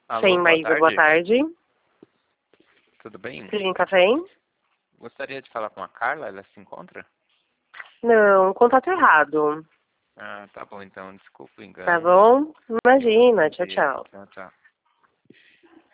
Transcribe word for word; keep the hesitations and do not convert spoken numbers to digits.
Alô, Sim, boa Maísa, boa tarde. tarde. Tudo bem? Sim, café? Gostaria de falar com a Carla, ela se encontra? Não, contato errado. Ah, tá bom então, desculpa o Tá engano. bom? Tenha um Imagina, bom tchau, dia. tchau. Tchau, tchau.